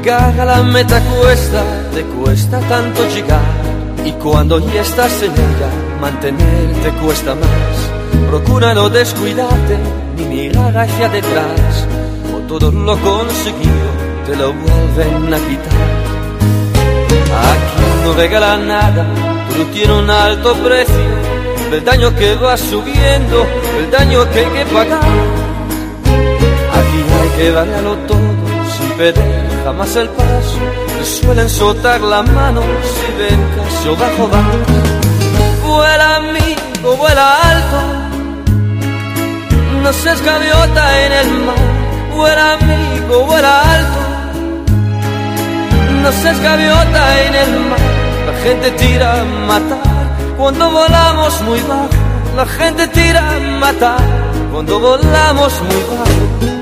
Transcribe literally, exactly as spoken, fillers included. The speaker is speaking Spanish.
Llegar a la meta cuesta, te cuesta tanto llegar. Y cuando ya estás en ella, mantenerte cuesta más. Procura no descuidarte, ni mirar hacia detrás, o todo lo conseguido te lo vuelven a quitar. Aquí no regala nada, pero tiene un alto precio del daño que va subiendo, el daño que hay que pagar. Aquí hay que darlo todo sin perder jamás el paso. Te suelen soltar la mano si ven caso bajo vas. Vuela amigo, vuela alto, no seas gaviota en el mar. Vuela amigo, vuela alto, no seas gaviota en el mar. La gente tira a matar cuando volamos muy bajo. La gente tira a matar cuando volamos muy bajo.